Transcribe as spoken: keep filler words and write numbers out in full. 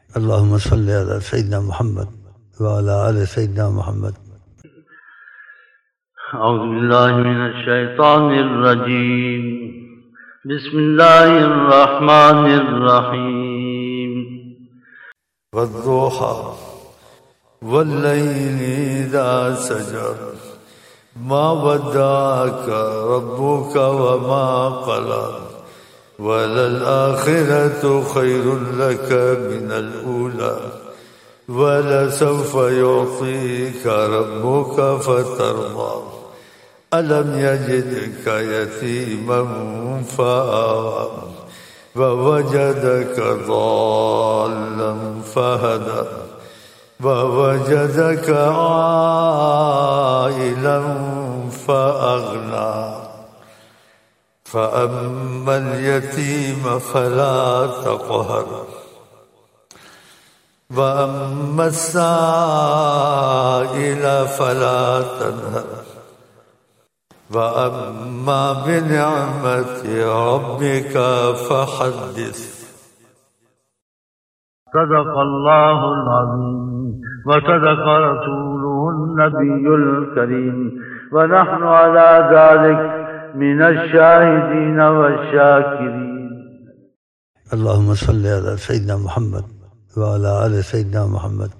اللهم صل على سيدنا محمد وعلى آل سيدنا محمد. أعوذ بالله من الشيطان الرجيم. بسم الله الرحمن الرحيم. والضحى والليل إذا سجى ما ودعك ربك وما قلى وللآخرة خير لك من الأولى ولسوف يعطيك ربك فترضى ألم يجدك يتيما فآوى ووجدك ضالا فهدى ووجدك عائلا فأغنى فأما اليتيم فلا تقهر وأما السائل فلا تنهر وأما بنعمة ربك فحدث. صدق الله العظيم وصدق رسوله النبي الكريم ونحن على ذلك من الشاهدين والشاكرين. اللهم صل على سيدنا محمد وعلى آل سيدنا محمد.